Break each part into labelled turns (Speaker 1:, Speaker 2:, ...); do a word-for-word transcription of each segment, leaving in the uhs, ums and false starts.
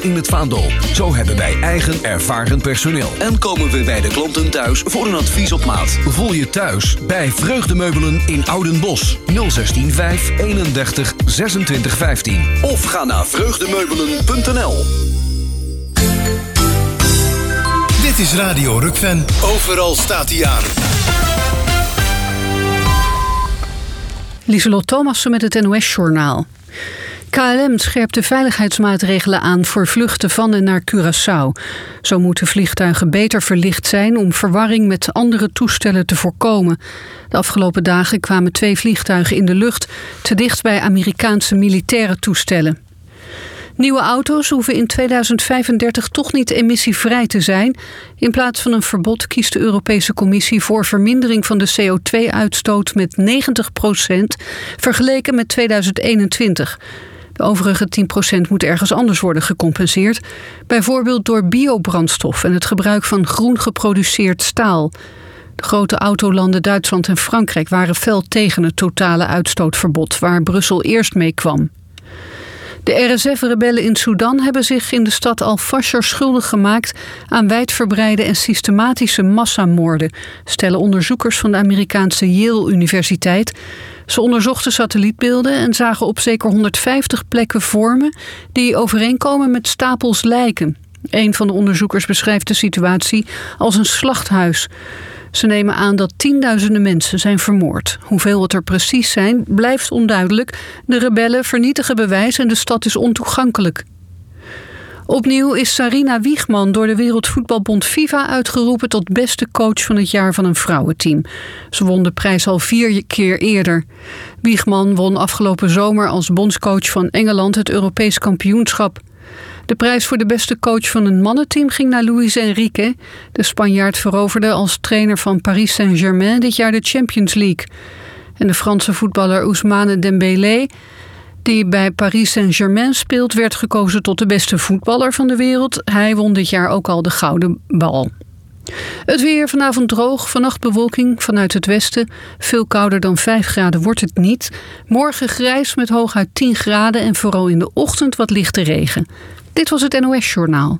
Speaker 1: in het vaandel. Zo hebben wij eigen ervaren personeel. En komen we bij de klanten thuis voor een advies op maat. Voel je thuis bij Vreugdemeubelen in Oudenbosch. nul zestien vijf eenendertig zesentwintig vijftien. Of ga naar vreugdemeubelen punt n l.
Speaker 2: Dit is Radio Rukven. Overal staat hij aan.
Speaker 3: Lieselot Thomassen met het N O S-journaal. K L M scherpt de veiligheidsmaatregelen aan voor vluchten van en naar Curaçao. Zo moeten vliegtuigen beter verlicht zijn om verwarring met andere toestellen te voorkomen. De afgelopen dagen kwamen twee vliegtuigen in de lucht te dicht bij Amerikaanse militaire toestellen. Nieuwe auto's hoeven in tweeduizend vijfendertig toch niet emissievrij te zijn. In plaats van een verbod kiest de Europese Commissie voor vermindering van de C O twee uitstoot met negentig procent vergeleken met tweeduizend eenentwintig. De overige tien procent moet ergens anders worden gecompenseerd. Bijvoorbeeld door biobrandstof en het gebruik van groen geproduceerd staal. De grote autolanden Duitsland en Frankrijk waren fel tegen het totale uitstootverbod, waar Brussel eerst mee kwam. De R S F-rebellen in Sudan hebben zich in de stad Al-Fasher schuldig gemaakt aan wijdverbreide en systematische massamoorden, stellen onderzoekers van de Amerikaanse Yale-universiteit. Ze onderzochten satellietbeelden en zagen op zeker honderdvijftig plekken vormen die overeenkomen met stapels lijken. Een van de onderzoekers beschrijft de situatie als een slachthuis. Ze nemen aan dat tienduizenden mensen zijn vermoord. Hoeveel het er precies zijn, blijft onduidelijk. De rebellen vernietigen bewijs en de stad is ontoegankelijk. Opnieuw is Sarina Wiegman door de Wereldvoetbalbond FIFA uitgeroepen tot beste coach van het jaar van een vrouwenteam. Ze won de prijs al vier keer eerder. Wiegman won afgelopen zomer als bondscoach van Engeland het Europees kampioenschap. De prijs voor de beste coach van een mannenteam ging naar Luis Enrique. De Spanjaard veroverde als trainer van Paris Saint-Germain dit jaar de Champions League. En de Franse voetballer Ousmane Dembélé, die bij Paris Saint-Germain speelt, werd gekozen tot de beste voetballer van de wereld. Hij won dit jaar ook al de gouden bal. Het weer vanavond droog, vannacht bewolking vanuit het westen. Veel kouder dan vijf graden wordt het niet. Morgen grijs met hooguit tien graden en vooral in de ochtend wat lichte regen. Dit was het N O S-journaal.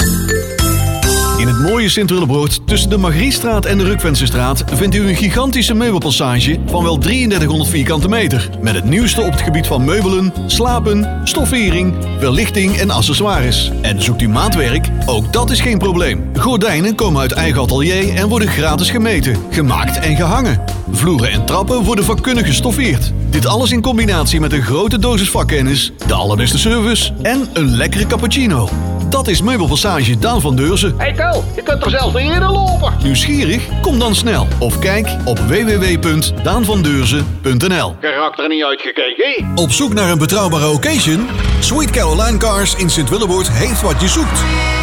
Speaker 4: In het mooie Sint-Willebroord tussen de Margriestraat en de Rukvensestraat vindt u een gigantische meubelpassage van wel drieëndertighonderd vierkante meter. Met het nieuwste op het gebied van meubelen, slapen, stoffering, verlichting en accessoires. En zoekt u maatwerk? Ook dat is geen probleem. Gordijnen komen uit eigen atelier en worden gratis gemeten, gemaakt en gehangen. Vloeren en trappen worden vakkundig gestoffeerd. Dit alles in combinatie met een grote dosis vakkennis, de allerbeste service en een lekkere cappuccino. Dat is Meubelpassage Daan van Deurzen.
Speaker 5: Hey Ko, je kunt er zelfs niet in lopen.
Speaker 4: Nieuwsgierig? Kom dan snel. Of kijk op w w w punt daan van deurzen punt n l.
Speaker 5: Karakter niet uitgekeken.
Speaker 4: Op zoek naar een betrouwbare occasion? Sweet Caroline Cars in Sint-Willebroord heeft wat je zoekt.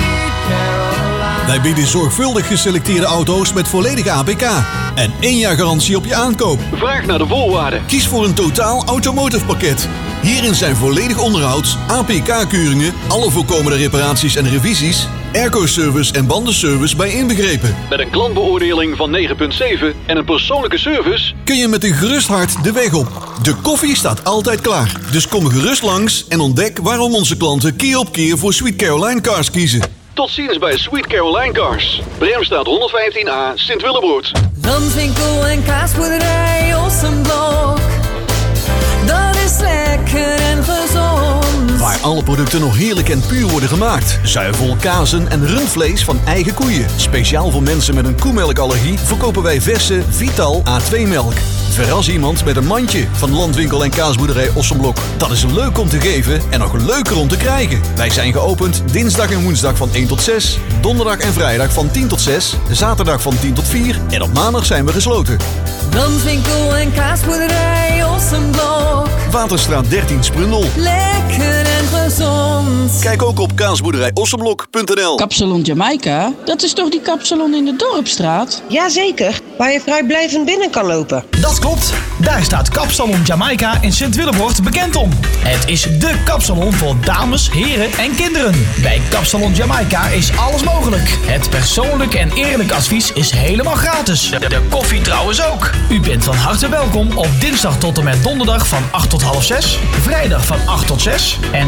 Speaker 4: Wij bieden zorgvuldig geselecteerde auto's met volledige A P K. En één jaar garantie op je aankoop.
Speaker 5: Vraag naar de voorwaarden.
Speaker 4: Kies voor een totaal automotive pakket. Hierin zijn volledig onderhoud, A P K-keuringen, alle voorkomende reparaties en revisies, airco-service en bandenservice bij inbegrepen.
Speaker 5: Met een klantbeoordeling van negen komma zeven en een persoonlijke service
Speaker 4: kun je met een gerust hart de weg op. De koffie staat altijd klaar. Dus kom gerust langs en ontdek waarom onze klanten keer op keer voor Sweet Caroline Cars kiezen.
Speaker 5: Tot ziens bij Sweet Caroline Cars. Bremstraat honderdvijftien A, Sint-Willebroord.
Speaker 6: Landwinkel en kaasboerderij Ossenblok. Dat is lekker en gezond.
Speaker 4: Waar alle producten nog heerlijk en puur worden gemaakt. Zuivel, kazen en rundvlees van eigen koeien. Speciaal voor mensen met een koemelkallergie verkopen wij verse Vital A twee melk. Verras iemand met een mandje van Landwinkel en kaasboerderij Ossenblok. Dat is leuk om te geven en nog leuker om te krijgen. Wij zijn geopend dinsdag en woensdag van één tot zes. Donderdag en vrijdag van tien tot zes. Zaterdag van tien tot vier. En op maandag zijn we gesloten.
Speaker 6: Landwinkel en kaasboerderij Ossenblok.
Speaker 4: Waterstraat dertien Sprundel.
Speaker 6: Lekker en gezond.
Speaker 4: Kijk ook op kaasboerderij ossenblok punt n l.
Speaker 7: Kapsalon Jamaica? Dat is toch die kapsalon in de Dorpstraat?
Speaker 8: Jazeker, waar je vrijblijvend binnen kan lopen.
Speaker 9: Dat klopt. Daar staat Kapsalon Jamaica in Sint-Willebroord bekend om. Het is dé kapsalon voor dames, heren en kinderen. Bij Kapsalon Jamaica is alles mogelijk. Het persoonlijk en eerlijk advies is helemaal gratis. De, de koffie trouwens ook. U bent van harte welkom op dinsdag tot en met donderdag van acht tot half zes. Vrijdag van acht tot zes. En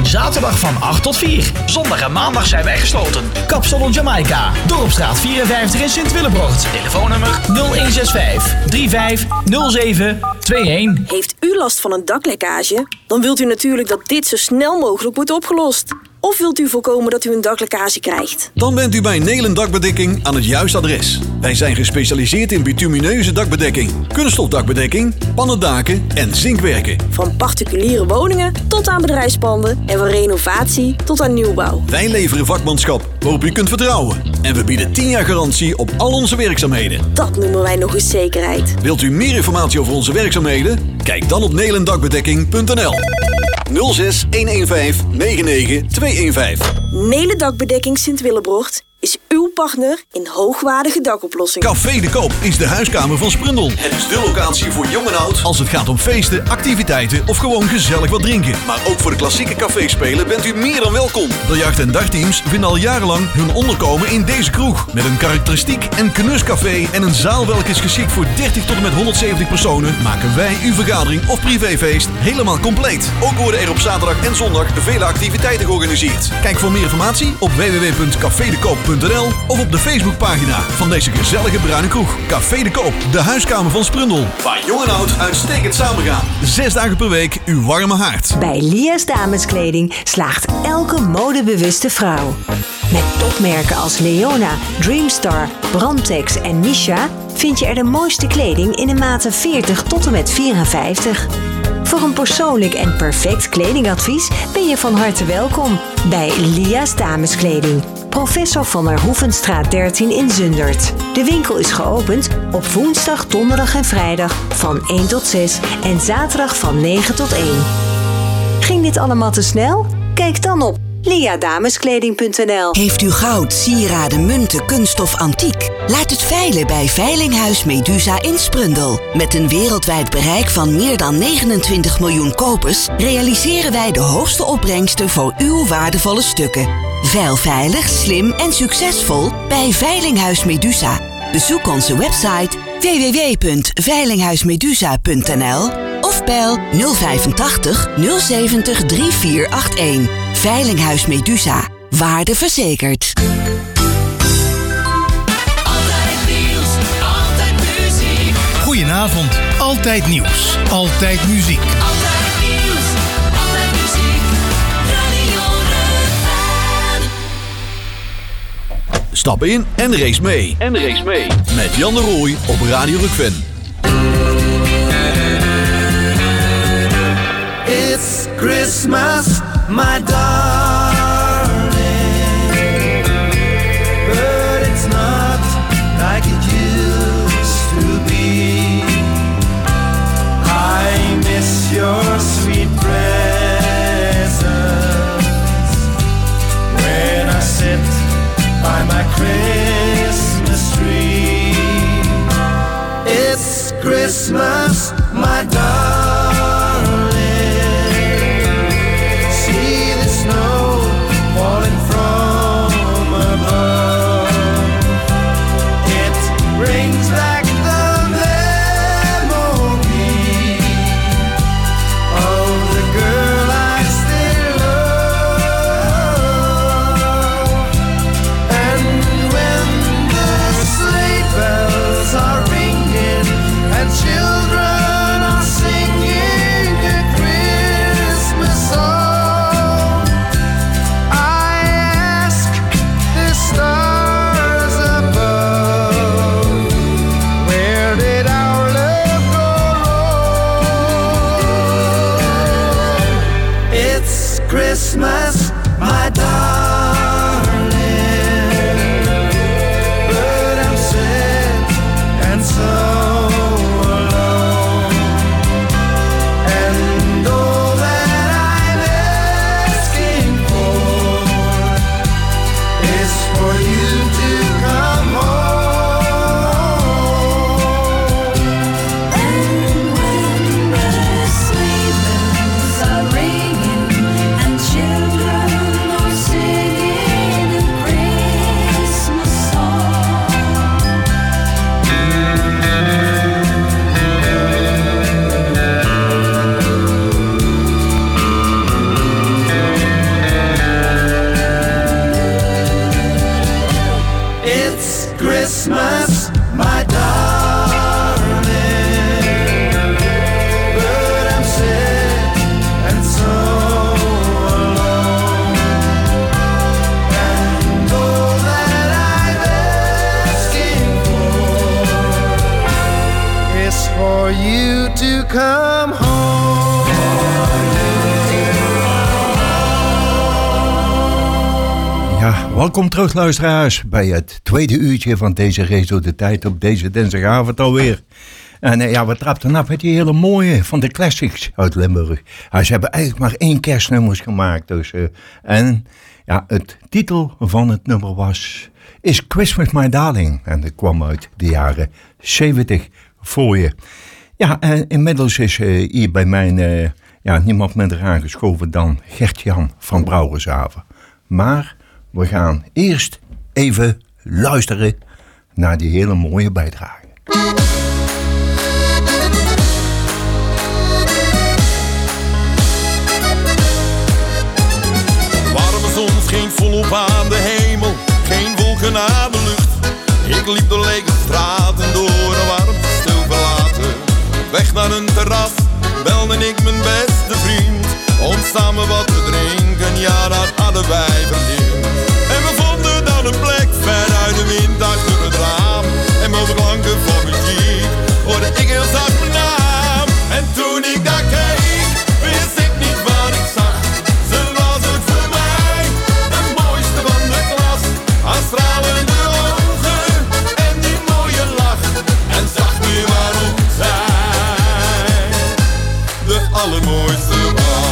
Speaker 9: en zaterdag van acht tot vier. Zondag en maandag zijn wij gesloten. Kapsalon Jamaica, Dorpstraat vierenvijftig in Sint-Willebroort. Telefoonnummer nul een zes vijf drie vijf nul zeven twee een.
Speaker 10: Heeft u last van een daklekkage? Dan wilt u natuurlijk dat dit zo snel mogelijk wordt opgelost. Of wilt u voorkomen dat u een daklekkage krijgt?
Speaker 4: Dan bent u bij Nelen Dakbedekking aan het juiste adres. Wij zijn gespecialiseerd in bitumineuze dakbedekking, kunststofdakbedekking, pannendaken en zinkwerken.
Speaker 10: Van particuliere woningen tot aan bedrijfspanden en van renovatie tot aan nieuwbouw.
Speaker 4: Wij leveren vakmanschap waarop u kunt vertrouwen. En we bieden tien jaar garantie op al onze werkzaamheden.
Speaker 10: Dat noemen wij nog eens zekerheid.
Speaker 4: Wilt u meer informatie over onze werkzaamheden? Kijk dan op nelendakbedekking punt n l. nul zes een een vijf negen negen twee een vijf.
Speaker 10: Nelen Dakbedekking Sint-Willebroort is uw partner in hoogwaardige dakoplossingen.
Speaker 4: Café de Koop is de huiskamer van Sprundel. Het is de locatie voor jong en oud als het gaat om feesten, activiteiten of gewoon gezellig wat drinken. Maar ook voor de klassieke caféspelen bent u meer dan welkom. Biljart- en dartteams vinden al jarenlang hun onderkomen in deze kroeg. Met een karakteristiek en knuscafé en een zaal welke is geschikt voor dertig tot en met honderdzeventig personen, maken wij uw vergadering of privéfeest helemaal compleet. Ook worden er op zaterdag en zondag vele activiteiten georganiseerd. Kijk voor meer informatie op w w w punt café de koop punt n l of op de Facebookpagina van deze gezellige bruine kroeg. Café de Koop, de huiskamer van Sprundel. Waar jong en oud uitstekend samengaan. Zes dagen per week uw warme haard.
Speaker 11: Bij Lia's Dameskleding slaagt elke modebewuste vrouw. Met topmerken als Leona, Dreamstar, Brandtex en Misha vind je er de mooiste kleding in de maten veertig tot en met vierenvijftig. Voor een persoonlijk en perfect kledingadvies ben je van harte welkom bij Lia's Dameskleding. Professor van der Hoevenstraat dertien in Zundert. De winkel is geopend op woensdag, donderdag en vrijdag van één tot zes en zaterdag van negen tot één. Ging dit allemaal te snel? Kijk dan op lia dameskleding punt n l.
Speaker 12: Heeft u goud, sieraden, munten, kunststof, antiek? Laat het veilen bij Veilinghuis Medusa in Sprundel. Met een wereldwijd bereik van meer dan negenentwintig miljoen kopers realiseren wij de hoogste opbrengsten voor uw waardevolle stukken. Veil veilig, slim en succesvol bij Veilinghuis Medusa. Bezoek onze website w w w punt veilinghuismedusa punt n l of bel nul vijfentachtig nul zeventig drie vier acht een. Veilinghuis Medusa. Waarde verzekerd.
Speaker 2: Altijd nieuws, altijd muziek. Goedenavond. Altijd nieuws, altijd muziek.
Speaker 6: Altijd nieuws, altijd muziek. Radio Rukven.
Speaker 4: Stap in en race mee.
Speaker 5: En race mee.
Speaker 4: Met Jan de Rooij op Radio Rukven.
Speaker 13: It's Christmas, my darling, but it's not like it used to be. I miss your sweet presence when I sit by my Christmas tree. It's Christmas, my darling. Falling from above, it brings back the memory of the girl I still love. And when the sleigh bells are ringing and children are Christmas, my darling. But I'm sad and so alone. And all that I'm asking for is for you to come home.
Speaker 14: Ja, welkom terug luisteraars bij het tweede uurtje van deze race door de tijd op deze dinsdagavond alweer. En uh, ja, we trapten af met die hele mooie van de classics uit Limburg. Ja, ze hebben eigenlijk maar één kerstnummers gemaakt. Dus, uh, en ja, het titel van het nummer was Is Christmas My Darling. En dat kwam uit de jaren zeventig voor je. Ja, en inmiddels is uh, hier bij mij uh, ja, niemand minder aangeschoven dan Gert-Jan van Brouwershaven. Maar we gaan eerst even luisteren naar die hele mooie bijdrage.
Speaker 15: Warme zon scheen volop aan de hemel, geen wolken aan de lucht. Ik liep door lege straten, door een warmte stil verlaten. Weg naar een terras, belde ik mijn beste vriend. Om samen wat te drinken, ja dat hadden wij verdiend. En we vonden dan een plek ver uit de wind achter het raam. En boven klanken van muziek hoorde ik heel zacht mijn naam. En toen ik daar keek, wist ik niet wat ik zag. Ze was het voor mij, de mooiste van de klas. Haar stralende ogen en die mooie lach. En zag nu waarom zij de allermooiste was.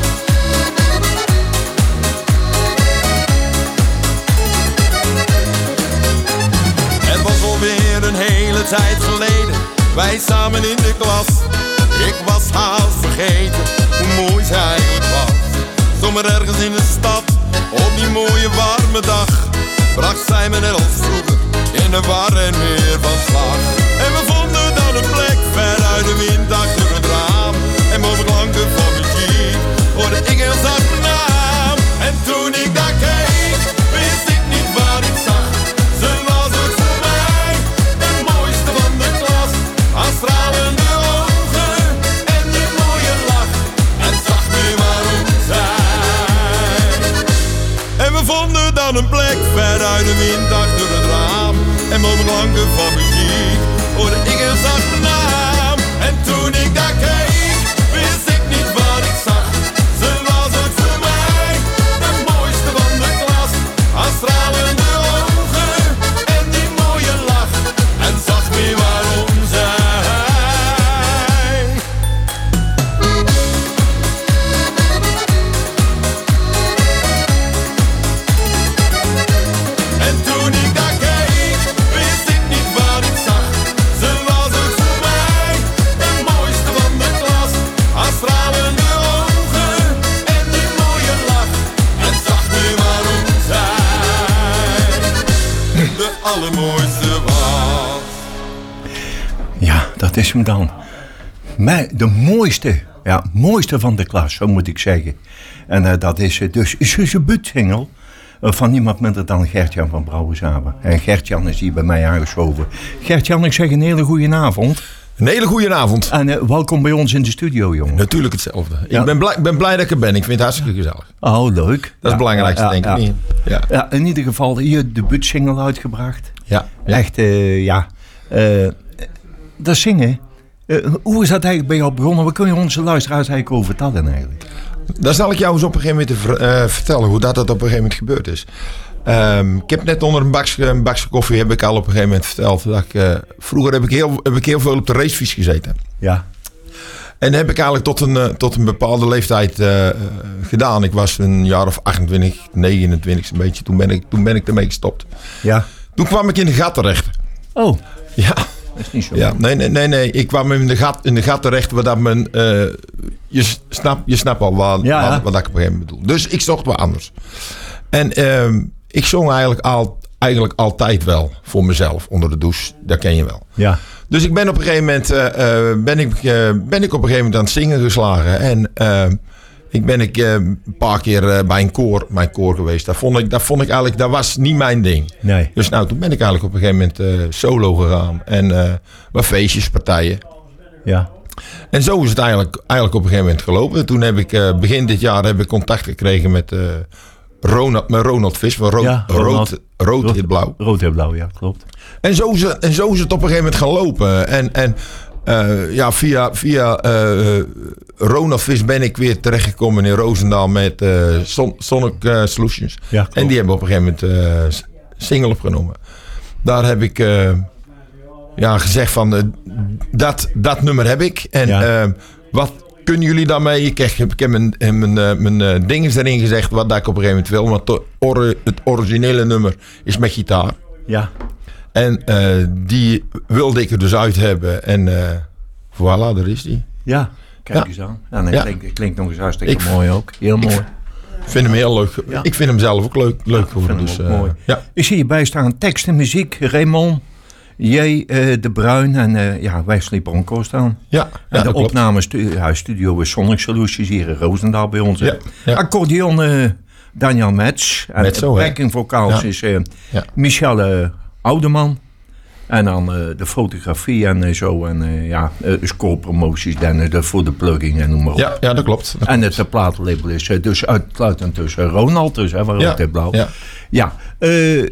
Speaker 15: Een hele tijd geleden, wij samen in de klas. Ik was haast vergeten hoe mooi zij eigenlijk was. Zomaar ergens in de stad, op die mooie warme dag, bracht zij me net als vroeger in de war en weer van slag. En we vonden dan een plek ver uit de wind achter het raam. En boven klanken van muziek hoorde ik heel zacht mijn naam. En toen ik daar keek, wist ik niet wat ik zag. Ze was het voor mij, de mooiste van de klas. Haar stralende ogen en die mooie lach. En zag nu waarom zij. En we vonden dan een plek ver uit de wind achter het raam. En boven klanken van muziek hoorde ik heel zacht mijn naam. En toen ik daar keek, wist ik niet wat ik zag. Ze was het voor mij, de mooiste van de klas. Haar stralende ogen en die mooie lach. En zag weer waarom zij. En toen ik daar keek, wist ik niet wat ik zag. Ze was het voor mij, de mooiste van de klas. Haar stralende ogen en die mooie lach. En zag nu waarom zij de allermooiste was.
Speaker 14: Ja, dat is hem dan. Mij, de mooiste, ja, mooiste van de klas, zo moet ik zeggen. En uh, dat is uh, dus zijn debuutsingle uh, van niemand minder dan Gert-Jan van Brouwershaven. En Gert-Jan is hier bij mij aangeschoven. Gert-Jan, ik zeg een hele goede avond.
Speaker 16: Een hele goede avond.
Speaker 14: En uh, welkom bij ons in de studio, jongen.
Speaker 16: Natuurlijk hetzelfde.
Speaker 14: Ja.
Speaker 16: Ik ben blij, ben blij dat ik er ben. Ik vind het hartstikke gezellig.
Speaker 14: Oh, leuk.
Speaker 16: Dat is
Speaker 14: ja,
Speaker 16: het belangrijkste,
Speaker 14: ja,
Speaker 16: denk
Speaker 14: ja,
Speaker 16: ik niet. Ja.
Speaker 14: Ja, in ieder geval je debuutsingle uitgebracht.
Speaker 16: Ja. ja.
Speaker 14: Echt, uh, ja. Uh, dat zingen, uh, hoe is dat eigenlijk bij jou begonnen? Wat kun je onze luisteraars eigenlijk over vertellen eigenlijk?
Speaker 16: Dan zal ik jou eens op een gegeven moment ver, uh, vertellen hoe dat, dat op een gegeven moment gebeurd is. Um, ik heb net onder een bakje, een bakje koffie heb ik al op een gegeven moment verteld. Dat ik, uh, vroeger heb ik, heel, heb ik heel veel op de racefiets gezeten.
Speaker 14: Ja.
Speaker 16: En dat heb ik eigenlijk tot een, uh, tot een bepaalde leeftijd uh, gedaan. Ik was een jaar of achtentwintig, negenentwintig een beetje. Toen ben ik, toen ben ik ermee gestopt.
Speaker 14: Ja.
Speaker 16: Toen kwam ik in de gat terecht.
Speaker 14: Oh.
Speaker 16: Ja.
Speaker 14: Dat is niet zo.
Speaker 16: Ja, nee, nee, nee, nee. Ik kwam in de gat, in de gat terecht waar dat men... Uh, je, snap, je snapt al wat,
Speaker 14: ja,
Speaker 16: wat, wat ik op een gegeven moment bedoel. Dus ik zocht wat anders. En uh, ik zong eigenlijk, al, eigenlijk altijd wel voor mezelf onder de douche. Dat ken je wel.
Speaker 14: Ja.
Speaker 16: Dus ik ben op een gegeven moment, uh, ben, ik, uh, ben ik op een gegeven moment aan het zingen geslagen. En uh, ik ben ik, uh, een paar keer uh, bij een koor, mijn koor geweest. Dat vond ik, dat vond ik eigenlijk, dat was niet mijn ding.
Speaker 14: Nee.
Speaker 16: Dus nou, toen ben ik eigenlijk op een gegeven moment uh, solo gegaan. En uh, wat feestjes, partijen.
Speaker 14: Ja.
Speaker 16: En zo is het eigenlijk, eigenlijk op een gegeven moment gelopen. Toen heb ik uh, begin dit jaar heb ik contact gekregen met, uh, Ronald, met Ronald Vis van Rood,
Speaker 14: ja,
Speaker 16: Ronald, rood, rood, rood, Hit Blauw.
Speaker 14: Rood Hit Blauw, ja, klopt.
Speaker 16: En zo is het, en zo is het op een gegeven moment gaan lopen. En, en uh, ja, via, via uh, Ronald Vis ben ik weer terechtgekomen in Roosendaal met uh, Son, Sonic uh, Solutions.
Speaker 14: Ja,
Speaker 16: en die hebben op een gegeven moment uh, single opgenomen. Daar heb ik uh, ja, gezegd van uh, dat, dat nummer heb ik. En ja. uh, wat kunnen jullie daarmee? Ik heb, ik heb mijn, mijn, mijn, mijn dingen erin gezegd wat dat ik op een gegeven moment wil. Want de or, het originele nummer is met gitaar.
Speaker 14: Ja.
Speaker 16: En uh, die wilde ik er dus uit hebben. En uh, voilà, daar is die.
Speaker 14: Ja, kijk ja. eens aan. Ja, nee, ja. Klinkt, klinkt nog eens hartstikke ik, mooi ook. Heel mooi. Ik
Speaker 16: vind hem heel leuk. Ja. Ik vind hem zelf ook leuk. leuk ja, geworden, dus, uh,
Speaker 14: mooi. Ja. Ik zie hierbij staan tekst en muziek. Raymond, J. Uh, de Bruin en uh, ja, Wesley Bronco staan.
Speaker 16: Ja, ja,
Speaker 14: en de opnamestudio is Sonic Solutions hier in Roosendaal bij ons.
Speaker 16: Ja, ja.
Speaker 14: Accordeon uh, Daniel Metz. En
Speaker 16: Metz,
Speaker 14: de backing vocaals ja. is uh, ja. Michelle uh, Oudeman. En dan uh, de fotografie en uh, zo. En uh, ja, uh, score-promoties dan uh, de, voor de plugging en noem maar op.
Speaker 16: Ja, ja dat klopt. Dat
Speaker 14: en
Speaker 16: klopt.
Speaker 14: het plaatlabel is uh, dus uitsluitend tussen Ronald, dus hè, van
Speaker 16: ja.
Speaker 14: Rood Hit Blauw.
Speaker 16: Ja.
Speaker 14: ja uh,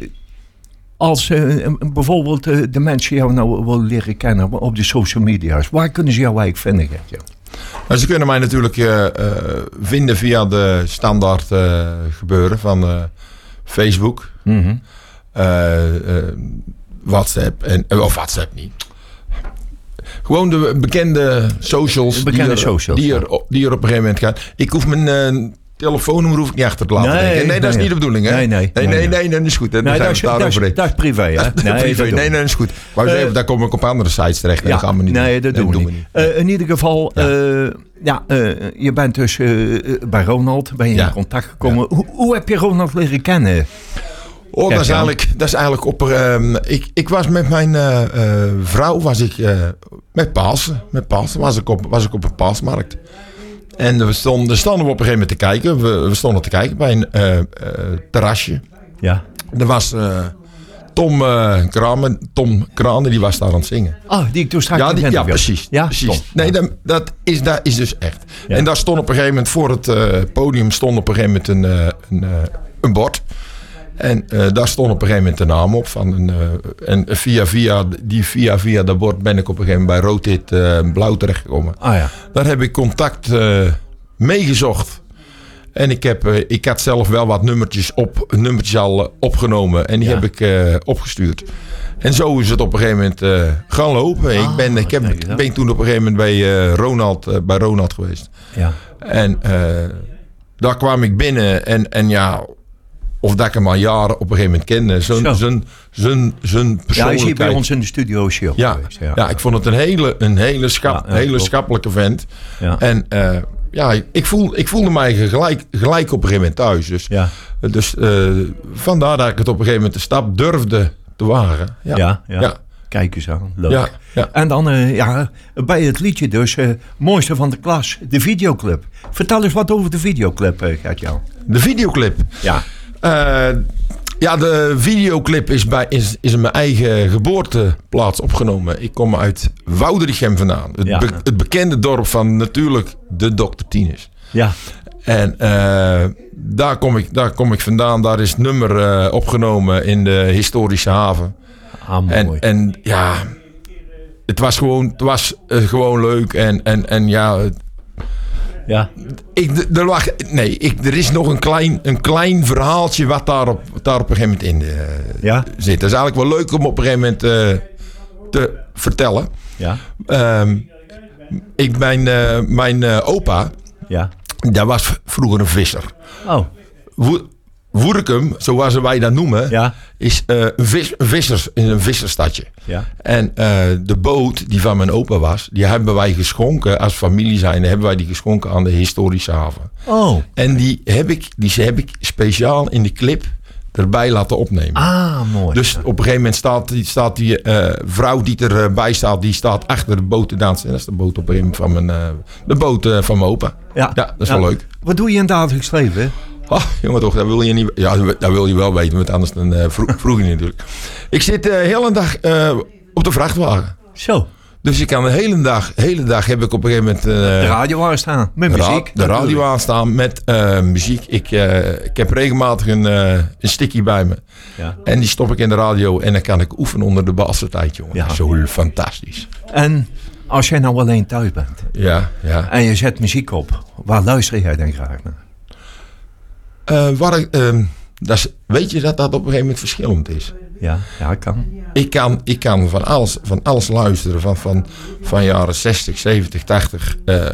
Speaker 14: als uh, bijvoorbeeld uh, de mensen jou nou willen leren kennen op de social media's, waar kunnen ze jou eigenlijk vinden, Gert-Jan?
Speaker 16: Nou, ze kunnen mij natuurlijk uh, uh, vinden via de standaard uh, gebeuren van uh, Facebook.
Speaker 14: Mm-hmm.
Speaker 16: Uh, uh, WhatsApp en of WhatsApp niet. Gewoon de bekende socials,
Speaker 14: de bekende
Speaker 16: die, er,
Speaker 14: socials
Speaker 16: die, er, die er op een gegeven moment gaan. Ik hoef mijn uh, telefoonnummer hoef ik niet achter te laten.
Speaker 14: Nee,
Speaker 16: nee, nee, dat is
Speaker 14: nee,
Speaker 16: niet de bedoeling. Hè?
Speaker 14: Nee, nee,
Speaker 16: nee, nee, nee, nee, dat is goed. Hè?
Speaker 14: Nee,
Speaker 16: dat,
Speaker 14: is, dat, is, dat is privé, hè?
Speaker 16: Dat
Speaker 14: nee,
Speaker 16: privé.
Speaker 14: Dat
Speaker 16: nee, nee, dat is goed. Maar uh, even, daar kom ik op andere sites terecht.
Speaker 14: Ja,
Speaker 16: dat gaan we niet
Speaker 14: nee,
Speaker 16: doen.
Speaker 14: dat doen we niet. Uh, in ieder geval, ja, uh, ja uh, je bent dus uh, bij Ronald, ben je ja. in contact gekomen. Ja. Hoe, hoe heb je Ronald leren kennen?
Speaker 16: Oh, dat is, eigenlijk, dat is eigenlijk op... Um, ik, ik was met mijn uh, uh, vrouw, was ik uh, met Pasen. Met Pasen was ik op, was ik op een paasmarkt. En we stonden, stonden we op een gegeven moment te kijken. We, we stonden te kijken bij een uh, uh, terrasje.
Speaker 14: Ja.
Speaker 16: Er was uh, Tom uh, Kramer, Tom Kramer, die was daar aan het zingen.
Speaker 14: Oh, die ik toen straks
Speaker 16: ja, die, ja, precies.
Speaker 14: Ja,
Speaker 16: precies.
Speaker 14: Tom.
Speaker 16: Nee,
Speaker 14: ja.
Speaker 16: dat, dat, is, dat is dus echt.
Speaker 14: Ja.
Speaker 16: En daar stond op een gegeven moment voor het uh, podium stond op een gegeven moment een, uh, een, uh, een bord. En uh, daar stond op een gegeven moment de naam op. Van een, uh, en via, via, die via, via dat bord ben ik op een gegeven moment bij Rood Hit uh, Blauw terechtgekomen.
Speaker 14: Ah, ja.
Speaker 16: Daar heb ik contact uh, meegezocht. En ik, heb, uh, ik had zelf wel wat nummertjes, op, nummertjes al uh, opgenomen. En die ja. heb ik uh, opgestuurd. En zo is het op een gegeven moment uh, gaan lopen. Ah, ik ben, ik heb, ik ben toen op een gegeven moment bij, uh, Ronald, uh, bij Ronald geweest.
Speaker 14: Ja.
Speaker 16: En uh, daar kwam ik binnen. En, en ja... Of dat ik hem al jaren op een gegeven moment kende. Zijn, zijn, zijn, zijn persoonlijkheid.
Speaker 14: Ja, hij is hier bij ons in de studio show
Speaker 16: ja,
Speaker 14: geweest. Ja.
Speaker 16: ja, ik vond het een hele, een hele, schap, ja, ja, hele schappelijke vent.
Speaker 14: Ja.
Speaker 16: En uh, ja, ik, voel, ik voelde mij gelijk, gelijk op een gegeven moment thuis. Dus,
Speaker 14: ja.
Speaker 16: dus uh, vandaar dat ik het op een gegeven moment de stap durfde te wagen. Ja,
Speaker 14: ja, ja.
Speaker 16: ja.
Speaker 14: Kijk eens aan, leuk.
Speaker 16: Ja, ja.
Speaker 14: En dan uh, ja, bij het liedje dus, uh, mooiste van de klas, de videoclip. Vertel eens wat over de videoclip, uh, Gert-Jan.
Speaker 16: De videoclip?
Speaker 14: Ja.
Speaker 16: Uh, ja, de videoclip is, bij, is, is in mijn eigen geboorteplaats opgenomen. Ik kom uit Woudrichem vandaan. Het,
Speaker 14: ja.
Speaker 16: be, het bekende dorp van natuurlijk de dokter Tinus.
Speaker 14: Ja.
Speaker 16: En uh, daar, kom ik, daar kom ik vandaan. Daar is het nummer uh, opgenomen in de historische haven.
Speaker 14: Ah, mooi.
Speaker 16: En, en ja, het was gewoon, het was, uh, gewoon leuk. En, en, en ja...
Speaker 14: Ja.
Speaker 16: Ik, er, lag, nee, ik, er is nog een klein, een klein verhaaltje wat daar op, daar op een gegeven moment in uh,
Speaker 14: ja?
Speaker 16: zit. Dat is eigenlijk wel leuk om op een gegeven moment uh, te vertellen.
Speaker 14: Ja.
Speaker 16: Um, ik, mijn uh, mijn uh, opa,
Speaker 14: ja.
Speaker 16: dat was vroeger een visser.
Speaker 14: Oh.
Speaker 16: Wo- Woerkum, zoals wij dat noemen,
Speaker 14: ja.
Speaker 16: is uh, een, vis, een, vissers, een vissersstadje.
Speaker 14: Ja.
Speaker 16: En uh, de boot die van mijn opa was, die hebben wij geschonken als familie zijn. Hebben wij die geschonken aan de historische haven.
Speaker 14: Oh.
Speaker 16: En die heb ik, die heb ik speciaal in de clip erbij laten opnemen.
Speaker 14: Ah, mooi.
Speaker 16: Dus op een gegeven moment staat die, staat die uh, vrouw die erbij staat, die staat achter de boot te dansen. Dat is de boot op een gegeven moment van mijn, uh, de boot uh, van mijn opa. Ja, ja dat is
Speaker 14: ja.
Speaker 16: wel leuk.
Speaker 14: Wat doe je in het dagelijks leven?
Speaker 16: Oh, jongen toch, dat wil je niet. Ja, dat wil je wel weten, want anders dan uh, vroeg, vroeg je natuurlijk. Ik zit de uh, hele dag uh, op de vrachtwagen.
Speaker 14: Zo.
Speaker 16: Dus ik kan de hele dag, hele dag heb ik op een gegeven moment... Uh,
Speaker 14: de radio aanstaan, met muziek.
Speaker 16: Ra- de radio aanstaan met uh, muziek. Ik, uh, ik heb regelmatig een, uh, een sticky bij me. Ja. En die stop ik in de radio en dan kan ik oefenen onder de basstijd, jongen. Ja. Zo fantastisch.
Speaker 14: En als jij nou alleen thuis bent.
Speaker 16: Ja, ja.
Speaker 14: En je zet muziek op. Waar luister jij dan graag naar?
Speaker 16: Uh, waar ik, uh, dat is, weet je dat dat op een gegeven moment verschillend is?
Speaker 14: Ja, ja, kan.
Speaker 16: Ik kan, ik kan van, alles, van alles luisteren. Van, van, van jaren zestig, zeventig, tachtig uh,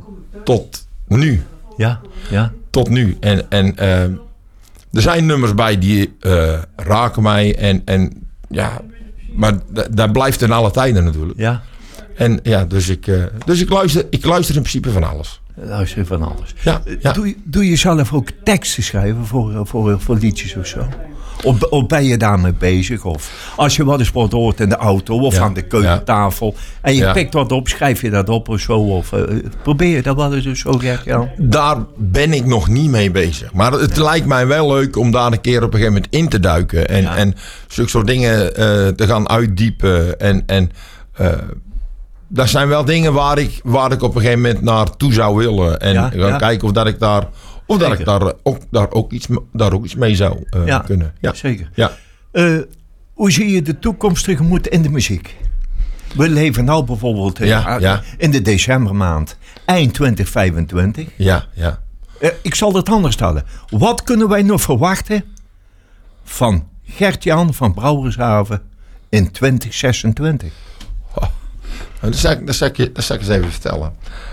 Speaker 16: tot nu.
Speaker 14: Ja, ja.
Speaker 16: Tot nu. En, en uh, er zijn nummers bij die uh, raken mij. En, en ja, maar d- dat blijft in alle tijden natuurlijk.
Speaker 14: Ja.
Speaker 16: En ja, dus ik, uh, dus ik luister, ik luister in principe van alles.
Speaker 14: Luister van alles.
Speaker 16: Ja, ja.
Speaker 14: Doe, doe je zelf ook teksten schrijven voor, voor, voor liedjes of zo? Of, of ben je daarmee bezig? Of als je wat eens wat hoort in de auto of ja, aan de keukentafel ja. en je ja. pikt wat op, schrijf je dat op of zo? Of uh, probeer je dat wel eens dus zo, Gert Jan?
Speaker 16: Daar ben ik nog niet mee bezig. Maar het lijkt mij wel leuk om daar een keer op een gegeven moment in te duiken. En, ja. en zulke soort dingen uh, te gaan uitdiepen. En, en uh, dat zijn wel dingen waar ik, waar ik op een gegeven moment naartoe zou willen. En ja, gaan ja. kijken of dat ik daar... Of dat ik daar ook, daar ook, iets, daar ook iets mee zou uh,
Speaker 14: ja,
Speaker 16: kunnen. Ja,
Speaker 14: zeker.
Speaker 16: Ja.
Speaker 14: Uh, hoe zie je de toekomst tegemoet in de muziek? We leven nou bijvoorbeeld uh,
Speaker 16: ja, ja.
Speaker 14: in de decembermaand, eind twintig vijfentwintig.
Speaker 16: Ja, ja.
Speaker 14: Uh, ik zal het anders stellen. Wat kunnen wij nog verwachten van Gert-Jan van Brouwershaven in twintig zesentwintig?
Speaker 16: Oh, dat, zal ik, dat, zal ik, dat zal ik eens even vertellen.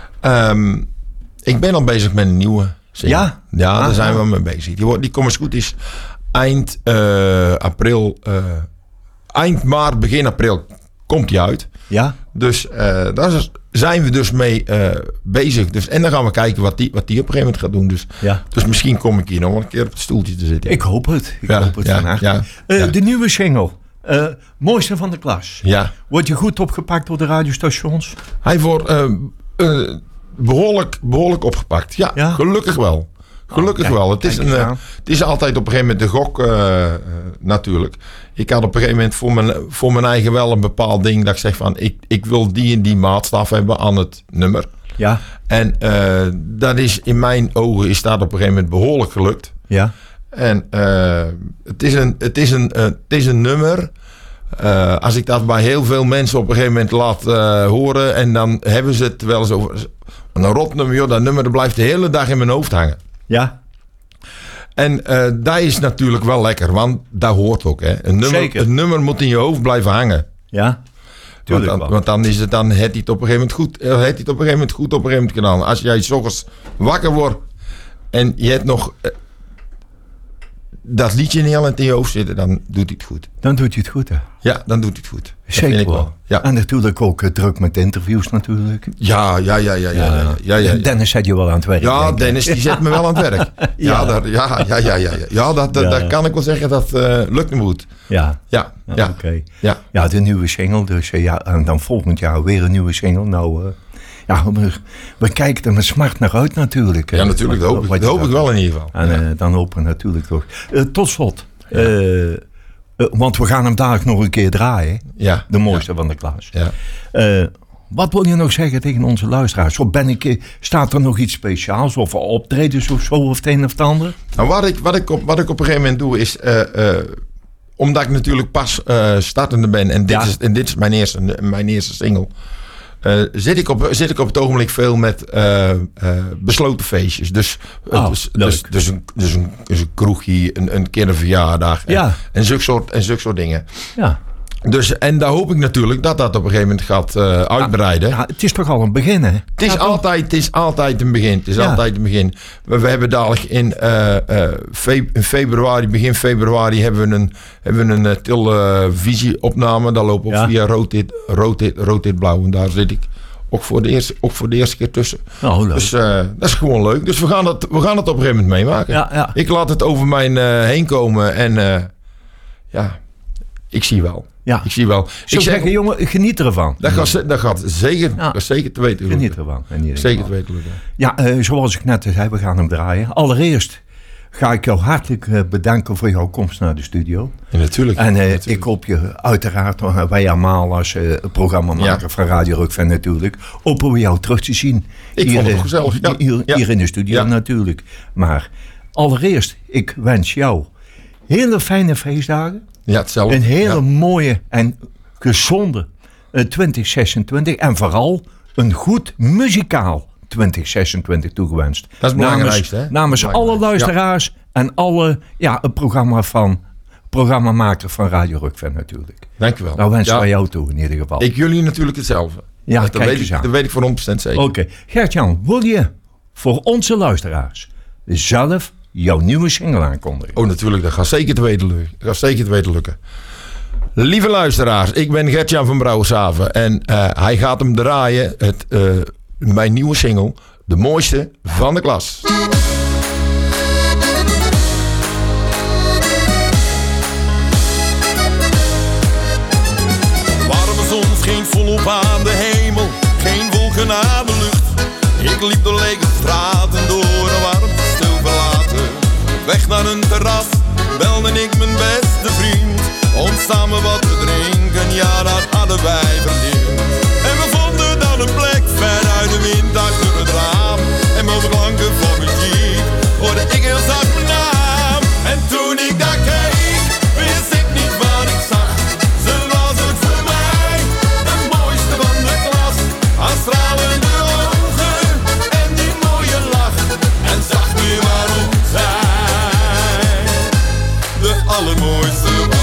Speaker 16: Um, ik ben al bezig met een nieuwe... Zing. Ja? Ja, ah, daar zijn ah. we mee bezig. Die, wordt, die kom eens goed is eind uh, april, uh, eind maart, begin april komt die uit.
Speaker 14: Ja.
Speaker 16: Dus uh, daar zijn we dus mee uh, bezig. Dus, en dan gaan we kijken wat die, wat die op een gegeven moment gaat doen. Dus,
Speaker 14: ja.
Speaker 16: dus misschien kom ik hier nog een keer op het stoeltje te zitten.
Speaker 14: Ik hoop het. Ik
Speaker 16: ja,
Speaker 14: hoop het
Speaker 16: ja,
Speaker 14: vandaag.
Speaker 16: Ja,
Speaker 14: uh,
Speaker 16: ja.
Speaker 14: De nieuwe single. Uh, mooiste van de klas.
Speaker 16: Ja.
Speaker 14: Wordt je goed opgepakt door de radiostations?
Speaker 16: Hij wordt... Uh, uh, Behoorlijk, behoorlijk opgepakt. Ja, ja, gelukkig wel. Gelukkig oh, kijk, wel. Het is, een, uh, het is altijd op een gegeven moment de gok uh, uh, natuurlijk. Ik had op een gegeven moment voor mijn, voor mijn eigen wel een bepaald ding dat ik zeg van ik, ik wil die en die maatstaf hebben aan het nummer.
Speaker 14: Ja.
Speaker 16: En uh, dat is in mijn ogen is dat op een gegeven moment behoorlijk gelukt.
Speaker 14: Ja.
Speaker 16: En uh, het, is een, het, is een, uh, het is een nummer. Uh, als ik dat bij heel veel mensen op een gegeven moment laat uh, horen en dan hebben ze het wel eens over een rotnummer, joh, dat nummer dat blijft de hele dag in mijn hoofd hangen.
Speaker 14: Ja.
Speaker 16: En uh, dat is natuurlijk wel lekker, want dat hoort ook. Hè. Een nummer,
Speaker 14: Zeker.
Speaker 16: een nummer moet in je hoofd blijven hangen.
Speaker 14: Ja.
Speaker 16: Want dan, want dan is het dan, het het op een gegeven moment goed, het het op een gegeven moment goed op een gegeven moment gedaan. Als jij 's ochtends wakker wordt en je hebt nog uh, dat liedje niet al in je hoofd zitten, dan doet hij het goed.
Speaker 14: Dan doet hij het goed, hè?
Speaker 16: Ja, dan doet hij het goed. Dat
Speaker 14: Zeker
Speaker 16: vind ik
Speaker 14: wel.
Speaker 16: wel. Ja.
Speaker 14: En natuurlijk ook uh, druk met interviews natuurlijk.
Speaker 16: Ja, ja, ja, ja, ja, ja, ja, ja, ja.
Speaker 14: Dennis zet je wel aan het werk.
Speaker 16: Ja, Dennis die zet me wel aan het werk. ja. Ja, daar, ja, ja, ja, ja, ja. Ja, dat, dat, ja, dat kan ik wel zeggen, dat uh, lukt me goed.
Speaker 14: Ja.
Speaker 16: Ja, ja.
Speaker 14: ja. Oké. Okay.
Speaker 16: Ja.
Speaker 14: Ja, de nieuwe single. Dus uh, ja, en dan volgend jaar weer een nieuwe single. Nou, uh, ja, we, we kijken er met smart naar uit natuurlijk.
Speaker 16: Ja, natuurlijk. Dat hoop, ik, dat hoop ik wel in ieder geval.
Speaker 14: En uh, dan hopen we natuurlijk toch. Uh, tot slot. Ja. Uh, uh, want we gaan hem dadelijk nog een keer draaien.
Speaker 16: Ja.
Speaker 14: De mooiste
Speaker 16: ja.
Speaker 14: van de klas.
Speaker 16: Ja.
Speaker 14: Uh, wat wil je nog zeggen tegen onze luisteraars? Of ben ik, staat er nog iets speciaals? Of optredens of zo? Of het een of het ander?
Speaker 16: Nou, wat, ik, wat, ik op, wat ik op een gegeven moment doe is... Uh, uh, omdat ik natuurlijk pas uh, startende ben. En dit, ja. is, en dit is mijn eerste, mijn eerste single. Uh, zit, ik op, zit ik op het ogenblik veel met uh, uh, besloten feestjes. Dus, uh,
Speaker 14: oh,
Speaker 16: dus, dus, dus, een, dus, een, dus een kroegje, een, een keer een verjaardag. En,
Speaker 14: ja.
Speaker 16: en zulke soort, en zulke soort dingen.
Speaker 14: Ja.
Speaker 16: Dus, en daar hoop ik natuurlijk dat dat op een gegeven moment gaat uh, uitbreiden.
Speaker 14: Ja, het is toch al een begin, hè?
Speaker 16: Het is,
Speaker 14: ja,
Speaker 16: altijd, het is altijd een begin. Het is ja. altijd een begin. We, we hebben dadelijk in, uh, uh, fe- in februari, begin februari, hebben we een, hebben we een uh, televisieopname. Dat loopt op ja. via Rood Dit, Rood Dit, Rood Dit Blauw. En daar zit ik ook voor de eerste, ook voor de eerste keer tussen.
Speaker 14: Oh,
Speaker 16: dus uh, dat is gewoon leuk. Dus we gaan dat, we gaan het op een gegeven moment meemaken.
Speaker 14: Ja, ja.
Speaker 16: Ik laat het over mij uh, heen komen. En uh, ja, ik zie wel.
Speaker 14: Ja.
Speaker 16: Ik zie wel.
Speaker 14: Zo
Speaker 16: ik zeg,
Speaker 14: zeggen, jongen, geniet ervan.
Speaker 16: Dat gaat, dat gaat zeker, ja. dat zeker te weten lukken.
Speaker 14: Geniet ervan.
Speaker 16: Zeker te weten lukken.
Speaker 14: Ja, uh, zoals ik net zei, we gaan hem draaien. Allereerst ga ik jou hartelijk uh, bedanken voor jouw komst naar de studio.
Speaker 16: Ja, natuurlijk.
Speaker 14: En uh,
Speaker 16: natuurlijk.
Speaker 14: ik hoop je uiteraard, uh, wij allemaal als uh, programmamaker ja. van Radio Rukven natuurlijk, hopen we jou terug te zien.
Speaker 16: Ik
Speaker 14: hier,
Speaker 16: vond het gezellig. Ja.
Speaker 14: Hier,
Speaker 16: ja.
Speaker 14: hier in de studio ja. natuurlijk. Maar allereerst, ik wens jou hele fijne feestdagen.
Speaker 16: Ja, hetzelfde.
Speaker 14: Een hele
Speaker 16: ja.
Speaker 14: mooie en gezonde uh, twintig zesentwintig. En vooral een goed muzikaal twintig zesentwintig toegewenst.
Speaker 16: Dat is het belangrijkste, hè?
Speaker 14: Namens alle luisteraars ja. en alle, ja, het programma van, programmamaker van Radio Rukven natuurlijk.
Speaker 16: Dank je wel.
Speaker 14: Nou wensen
Speaker 16: ja.
Speaker 14: wij jou toe in ieder geval.
Speaker 16: Ik jullie natuurlijk hetzelfde.
Speaker 14: Ja,
Speaker 16: dat,
Speaker 14: kijk
Speaker 16: weet
Speaker 14: eens
Speaker 16: ik,
Speaker 14: aan.
Speaker 16: dat weet ik voor honderd procent zeker.
Speaker 14: Oké. Okay. Gert-Jan, wil je voor onze luisteraars zelf jouw nieuwe single aankondigen?
Speaker 16: Oh, natuurlijk. Dat gaat zeker te weten lukken. Dat gaat zeker te weten lukken. Lieve luisteraars, ik ben Gert-Jan van Brouwershaven. En uh, hij gaat hem draaien. Het, uh, mijn nieuwe single. De mooiste van de klas.
Speaker 15: Warme zon scheen volop aan de hemel. Geen wolken aan de lucht. Ik liep door lege straten door een warm stil verlaten. Weg naar een terras belde ik mijn beste vriend. Om samen wat te drinken, ja dat hadden wij verdiend. En we vonden dan een plek ver uit de wind achter het raam. En boven klanken van muziek hoorde ik heel zacht mijn naam. En toen ik daar keek, wist ik niet wat ik zag. Ze was het voor mij, de mooiste van de klas. Haar stralende ogen en die mooie lach. En zag nu waarom zij de allermooiste was.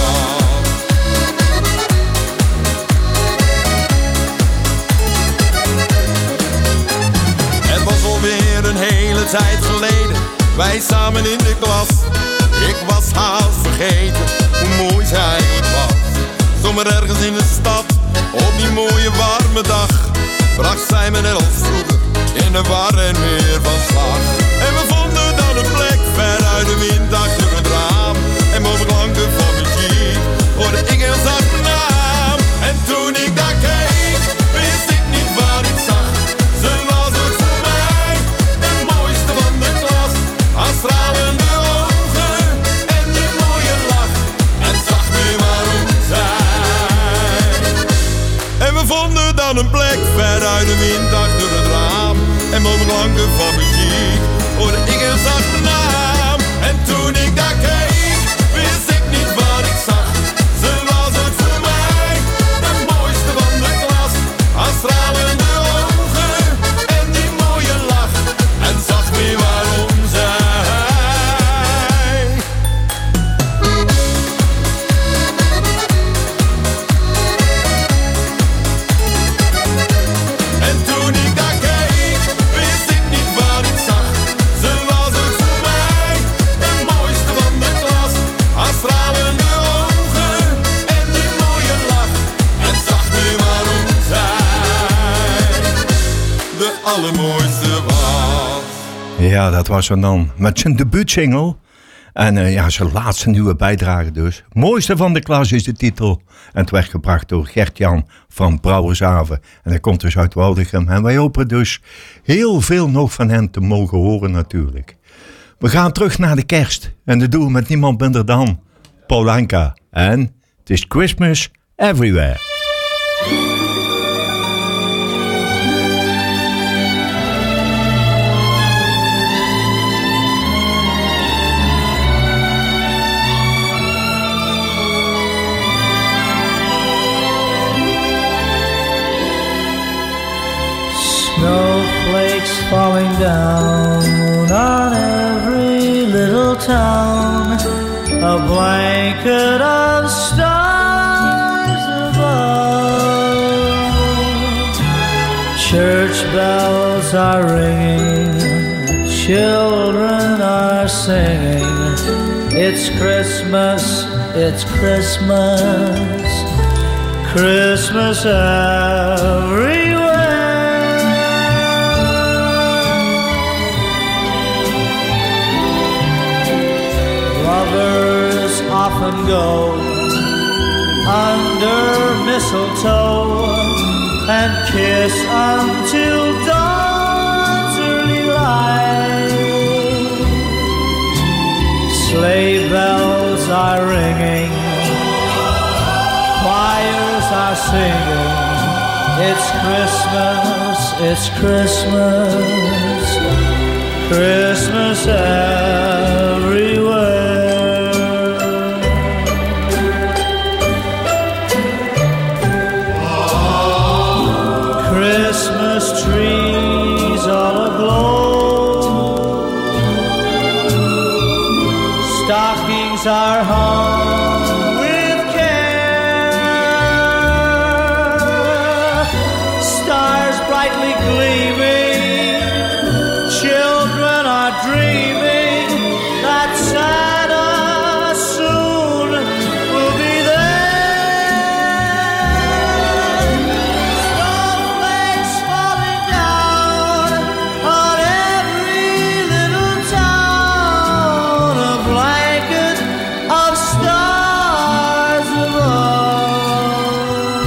Speaker 15: Alweer een hele tijd geleden, wij samen in de klas. Ik was haast vergeten hoe mooi zij eigenlijk was. Zomaar ergens in de stad, op die mooie warme dag, bracht zij me net als vroeger in de war en weer van slag. En we vonden dan een plek ver uit de wind achter het raam. En boven klanken van muziek hoorde ik heel zacht mijn naam. En toen ik daar keek, wist ik niet wat ik zag. Ze was het voor mij, de mooiste van de klas. Haar stralende ogen en die mooie lach. En zag nu waarom zij. En we vonden dan een plek ver uit de wind achter het raam. En boven klanken van muziek hoorde ik heel zacht mijn naam. En toen ik daar keek, wist ik niet wat ik zag. Ze was het voor mij, de mooiste van de klas. Haar stralende ogen en die mooie lach. En zag weer waarom zij. En toen ik daar keek, wist ik niet wat ik zag. Ze was het voor mij, de mooiste van de klas. Haar stralende ogen en die mooie lach. En zag nu waarom zij de allermooiste was.
Speaker 14: Ja, dat was hem dan. Met zijn debuutsingle. En uh, ja, zijn laatste nieuwe bijdrage dus. Mooiste van de klas is de titel. En het werd gebracht door Gert-Jan van Brouwershaven. En hij komt dus uit Woudrichem. En wij hopen dus heel veel nog van hem te mogen horen natuurlijk. We gaan terug naar de kerst. En dat doen we met niemand minder dan Paul Anka. En het is Christmas everywhere.
Speaker 17: Snowflakes falling down on every little town, a blanket of stars above. Church bells are ringing, children are singing. It's Christmas, it's Christmas, Christmas everywhere. Lovers often go under mistletoe and kiss until dawn's early light. Sleigh bells are ringing, choirs are singing. It's Christmas, it's Christmas, Christmas everywhere. Christmas trees all aglow, stockings are hung with care, stars brightly gleaming, children are dreaming that Santa soon will be there. Snowflakes falling down on every little town, a blanket of stars above.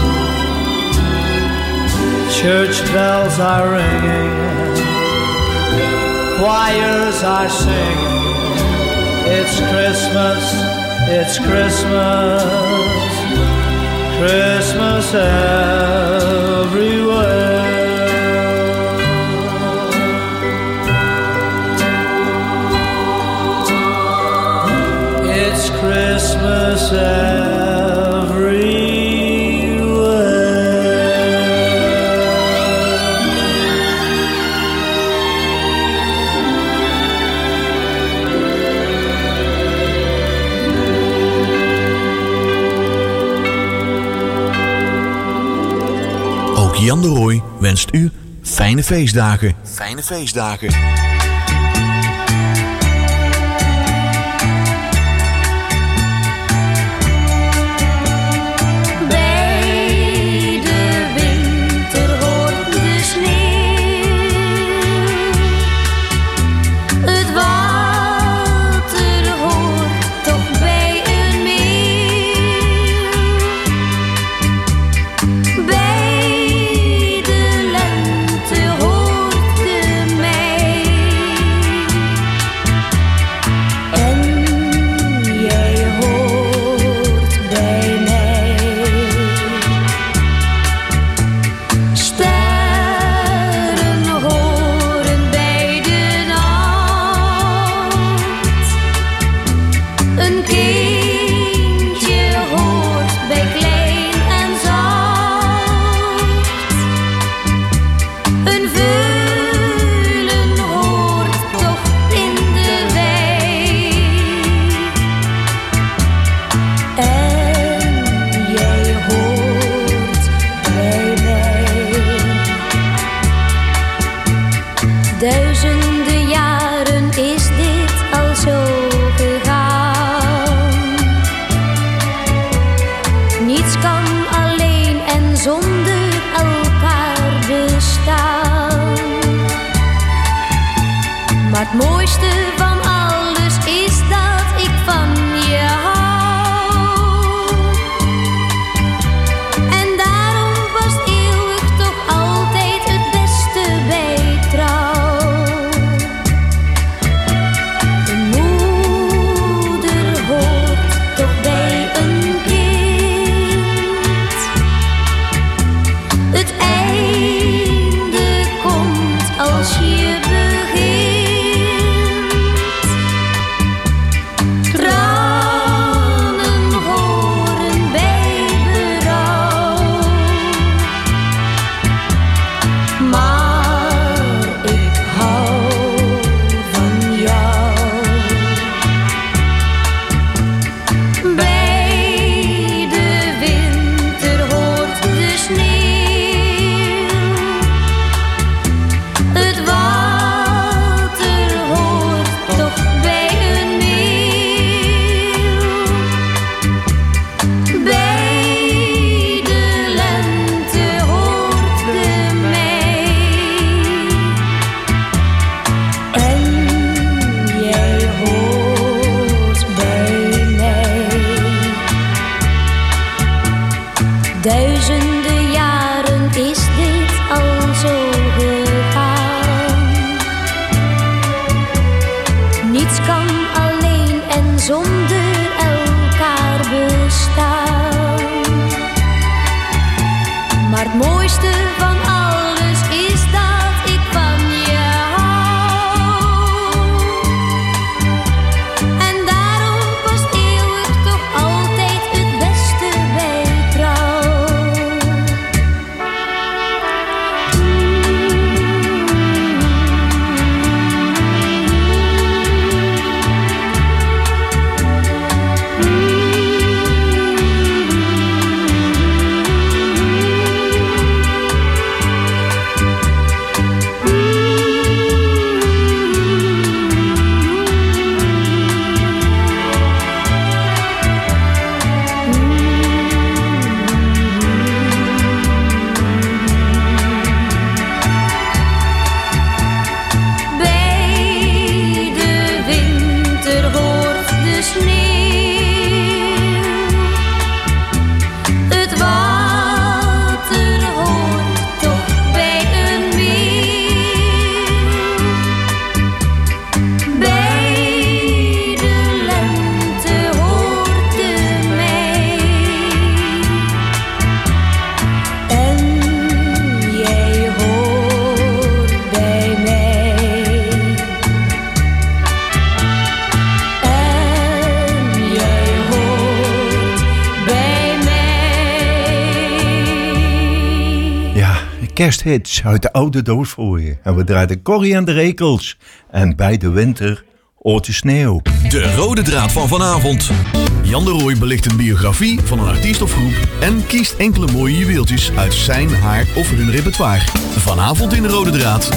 Speaker 17: Church bells are ringing, choirs are singing. It's Christmas, it's Christmas, Christmas everywhere. It's Christmas everywhere.
Speaker 4: Ook Jan de Rooij wenst u fijne feestdagen. Fijne feestdagen.
Speaker 6: Bij de winter hoort de sneeuw, het water hoort toch bij een meer. Bij de lente hoort de mei, en jij hoort bij mij. Sterren horen bij de nacht, een kindje hoort bij klein en zacht, een veulen hoort toch in de wei, en jij hoort bij mij. Duizenden jaren is dit al zo gegaan. Niets kan alleen en zonder elkaar bestaan. Maar het mooiste van alles is dat ik van je hou. En daarom past eeuwig toch altijd het beste bij trouw. Een moeder hoort toch bij een kind. Het einde komt als je begint. Duizenden jaren is dit al zo gegaan. Niets kan alleen en zonder elkaar bestaan. Maar het mooiste van alles is dat ik van je hou. En daarom past eeuwig toch altijd het beste bij trouw.
Speaker 14: Kersthits uit de oude doos voor je. En we draaiden Corrie en de Rekels. En bij de winter ooit de sneeuw.
Speaker 4: De rode draad van vanavond. Jan de Rooij belicht een biografie van een artiest of groep en kiest enkele mooie juweeltjes uit zijn, haar of hun repertoire. Vanavond in de rode draad.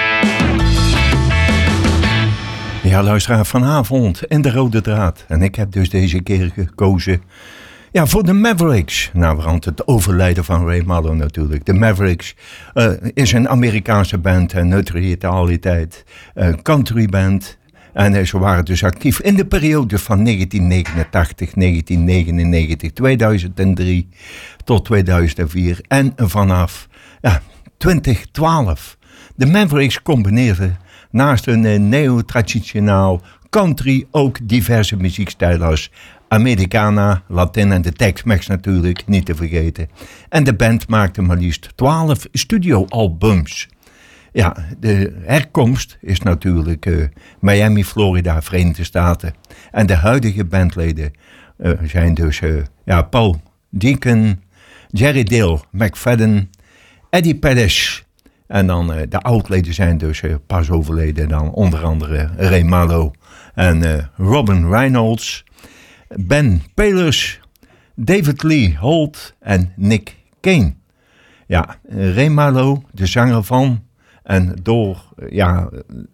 Speaker 14: Ja, luisteraar, vanavond in de rode draad. En ik heb dus deze keer gekozen... Ja, voor de Mavericks. Nou, want het overlijden van Ray Mallow natuurlijk. De Mavericks uh, is een Amerikaanse band, een neutraliteit, een country band. En ze waren dus actief in de periode van negentien negenentachtig, negentien negenennegentig, tweeduizend drie tot tweeduizend vier. En vanaf ja, twintig twaalf. De Mavericks combineerden naast een neo-traditionaal country ook diverse muziekstijlen als Americana, Latin en de Tex-Mex natuurlijk, niet te vergeten. En de band maakte maar liefst twaalf studioalbums. Ja, de herkomst is natuurlijk uh, Miami, Florida, Verenigde Staten. En de huidige bandleden uh, zijn dus uh, ja, Paul Deacon, Jerry Dale McFadden, Eddie Pettis. En dan uh, de oudleden zijn dus uh, pas overleden dan onder andere Ray Mallow en uh, Robin Reynolds, Ben Paylors, David Lee Holt en Nick Kane. Ja, Ray Mallow, de zanger van en door ja,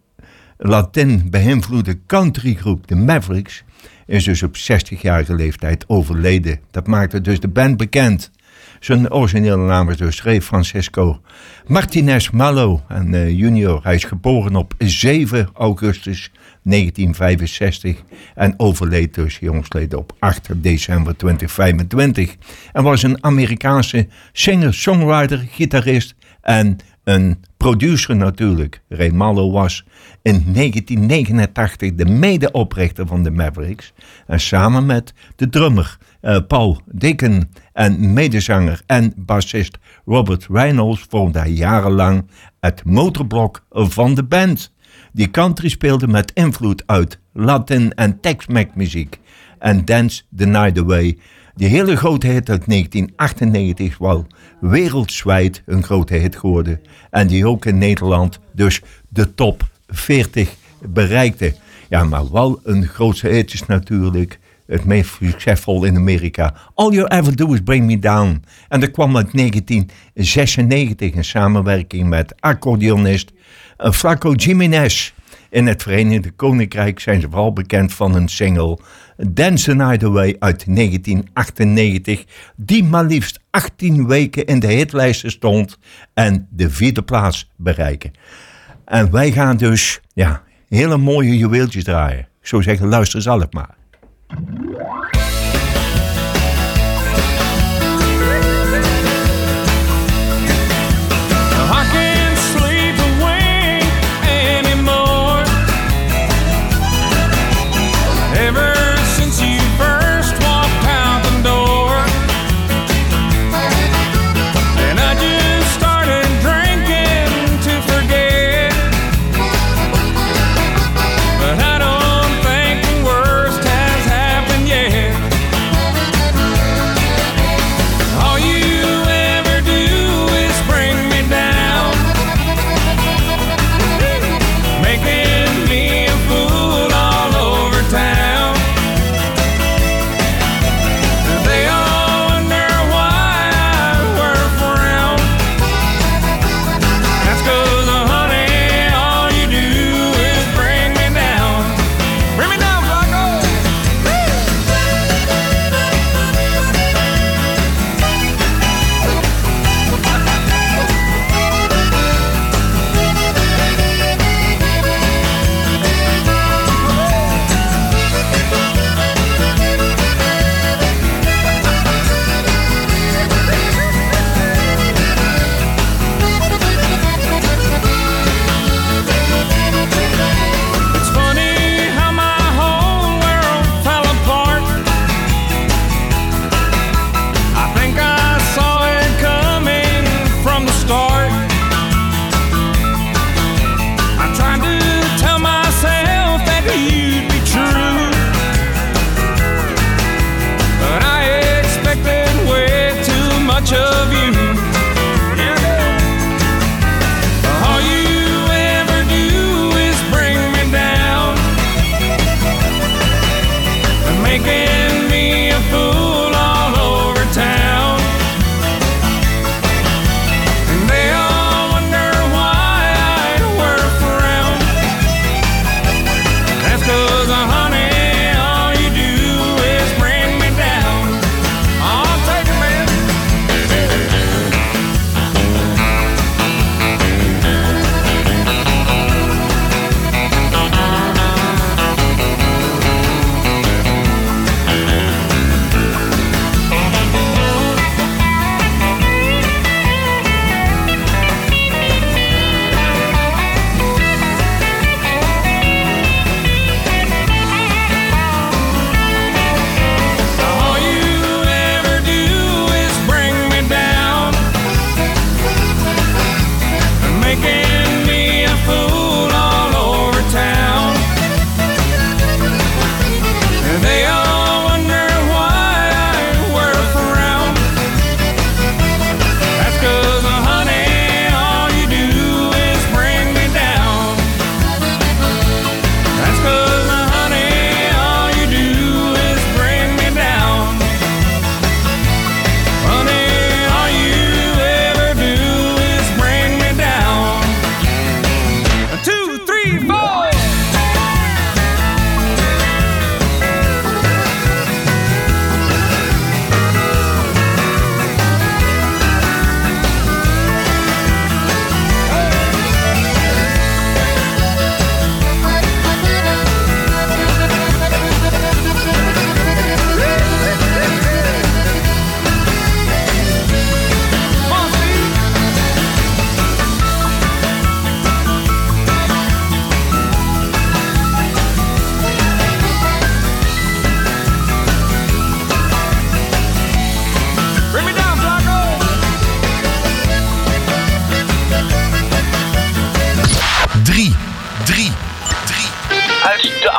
Speaker 14: Latin beïnvloede countrygroep de Mavericks, is dus op zestigjarige leeftijd overleden. Dat maakte dus de band bekend. Zijn originele naam is dus Ray Francisco Martinez Mallow en uh, junior. Hij is geboren op zeven augustus negentien vijfenzestig en overleed dus jongsleden op acht december twintig vijfentwintig. En was een Amerikaanse singer, songwriter, gitarist en een producer natuurlijk. Ray Mallow was in negentien negenentachtig de medeoprichter van de Mavericks. En samen met de drummer uh, Paul Deacon en medezanger en bassist Robert Reynolds vormde hij jarenlang het motorblok van de band. Die country speelde met invloed uit Latin en Tex-Mex muziek. En Dance the Night Away. Die hele grote hit uit negentien achtennegentig was wereldwijd een grote hit geworden. En die ook in Nederland dus de top veertig bereikte. Ja, maar wel een grootste hit is natuurlijk het meest succesvol in Amerika. All You Ever Do Is Bring Me Down. En dat kwam uit negentien zesennegentig in samenwerking met accordeonist Flaco Jiménez. In het Verenigd Koninkrijk zijn ze vooral bekend van een single Dance the Night Away uit negentien achtennegentig, die maar liefst achttien weken in de hitlijsten stond en de vierde plaats bereiken. En wij gaan dus ja, hele mooie juweeltjes draaien. Ik zou zeggen, luister zelf maar.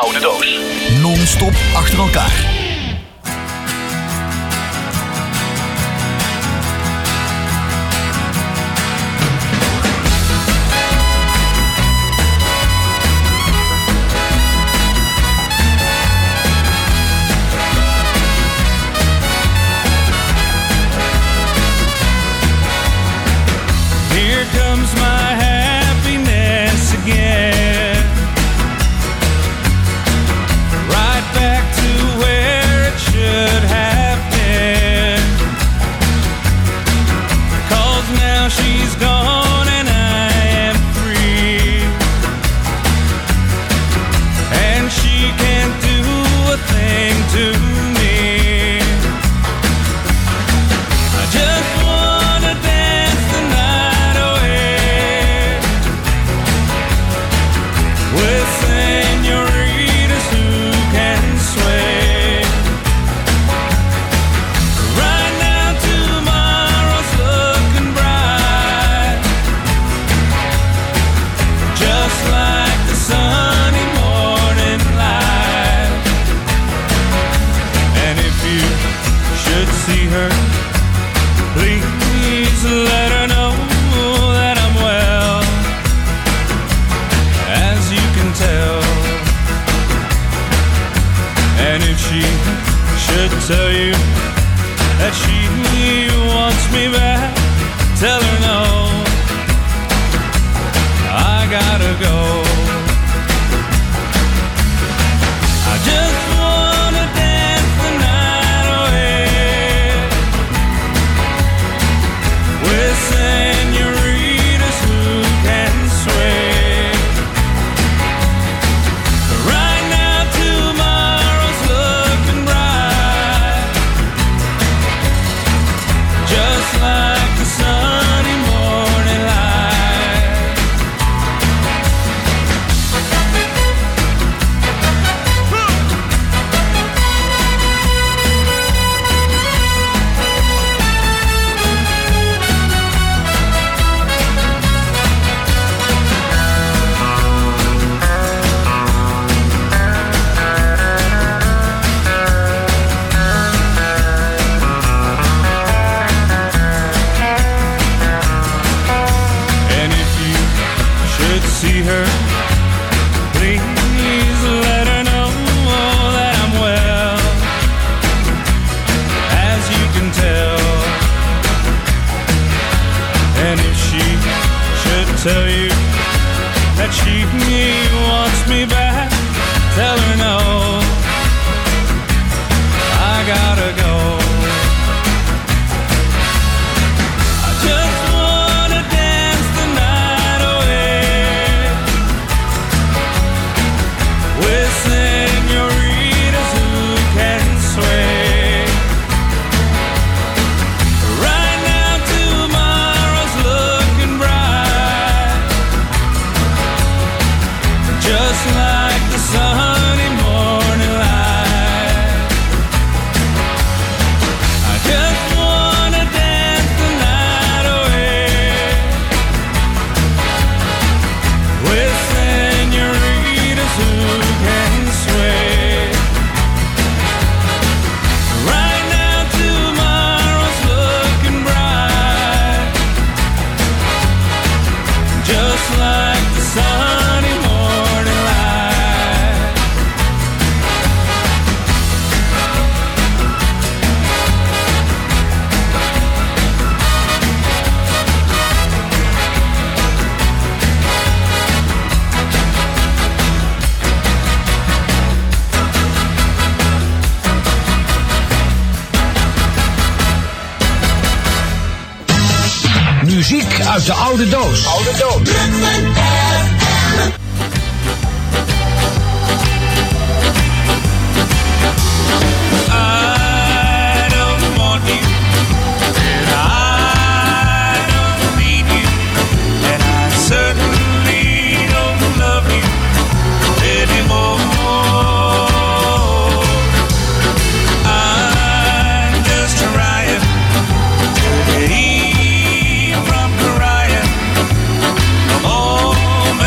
Speaker 1: oude doos.
Speaker 4: Non-stop achter elkaar.
Speaker 17: Here comes my happiness again. Right back to where it should have been. 'Cause now she's gone and I am free. And she can't do a thing to me. I just wanna dance the night away with senoritas who can sway. Right now tomorrow's looking bright, just like the sunny morning light. And if you should see her, please let her know that I'm well, as you can tell. And if she should tell you that she wants me back, tell her no, I gotta go. I just wanna dance the night away with senoritas who can sway. Right now tomorrow's looking bright, just like the sunny morning light. And if you should see her, please let her know that I'm well, as you can tell. And if she should tell you that she wants me back, tell her no, I gotta go. I just wanna dance the night away with senoritas who can sway. Right now tomorrow's looking bright, just like the sunny morning light. I just wanna dance the night away with senoritas who can sway. Right now tomorrow's looking bright, just like the sunny morning light.
Speaker 9: Muziek uit de oude doos. Oude doos.
Speaker 17: I don't want you, and I don't need you, and I certainly don't love you anymore. I'm just trying to get from crying. Come on,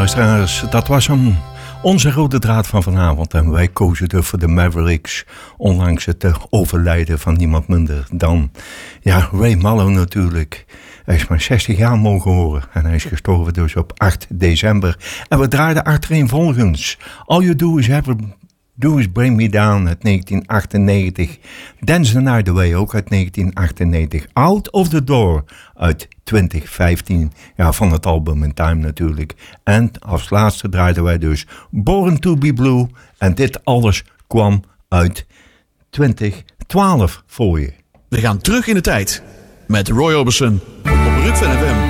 Speaker 14: luisteraars, dat was hem. Onze rode draad van vanavond. En wij kozen er voor de Mavericks. Ondanks het overlijden van niemand minder dan ja, Ray Mallow natuurlijk. Hij is maar zestig jaar mogen horen. En hij is gestorven dus op acht december. En we draaiden achtereenvolgens. All You Do Is Ever Do Is Bring Me Down uit negentien achtennegentig. Dance the Night Away ook uit negentien achtennegentig. Out of the Door uit twintig vijftien. Ja, van het album In Time natuurlijk. En als laatste draaiden wij dus Born to Be Blue. En dit alles kwam uit twintig twaalf voor je.
Speaker 4: We gaan terug in de tijd met Roy Orbison op Rukven F M.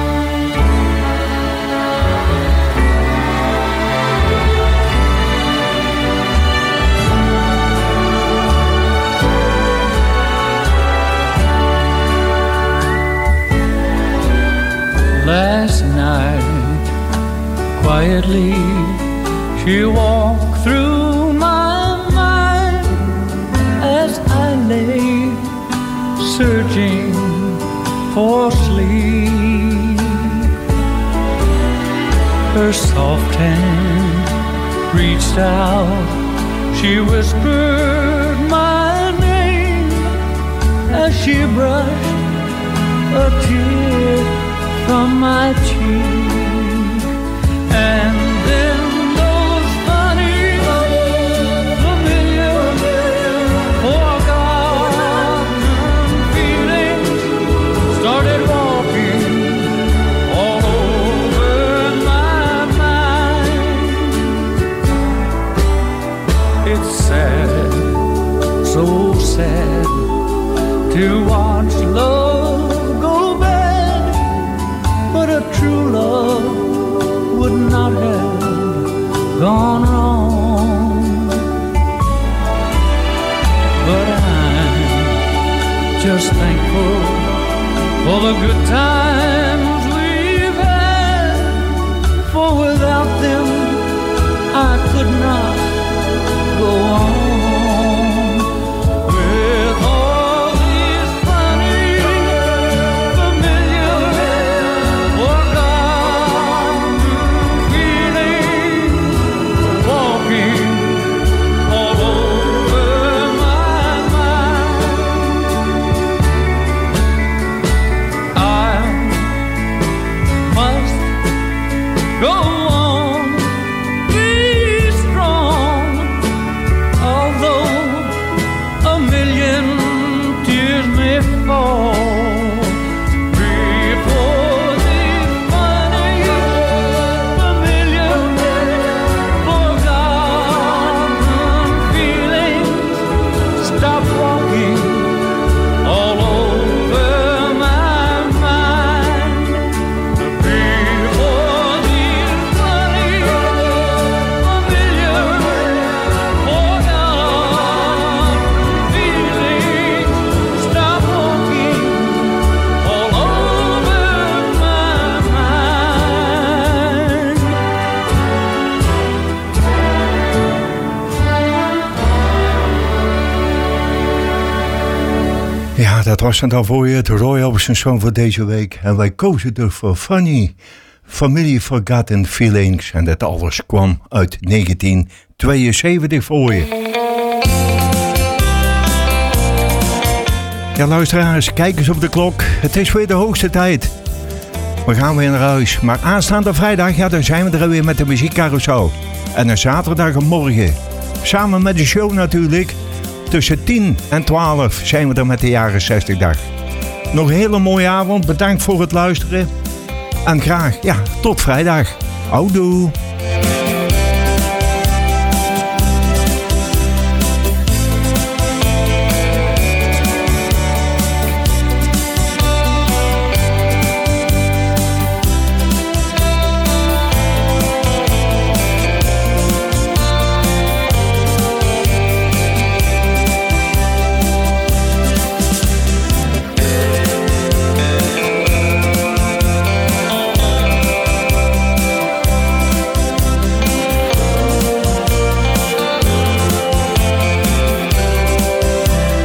Speaker 18: Last night, quietly, she walked through my mind as I lay searching for sleep. Her soft hand reached out, she whispered my name as she brushed a tear from my cheek. And then those funny, familiar, forgotten feelings started walking all over my mind. It's sad, so sad to watch love go bad, but a true love would not have gone wrong. But I'm just thankful for the good times we've had, for without them I could not go on.
Speaker 14: Dat was het al voor je, het Roy Orbison Song voor deze week. En wij kozen er voor Funny, Family Forgotten Feelings. En dat alles kwam uit negentien tweeënzeventig voor je. Ja, luisteraars, kijk eens op de klok. Het is weer de hoogste tijd. We gaan weer naar huis. Maar aanstaande vrijdag, ja, dan zijn we er weer met de muziekcarousel. En een zaterdagmorgen, samen met de show natuurlijk. Tussen tien en twaalf zijn we er met de jaren zestig dag. Nog een hele mooie avond. Bedankt voor het luisteren. En graag, ja, tot vrijdag. Houdoe.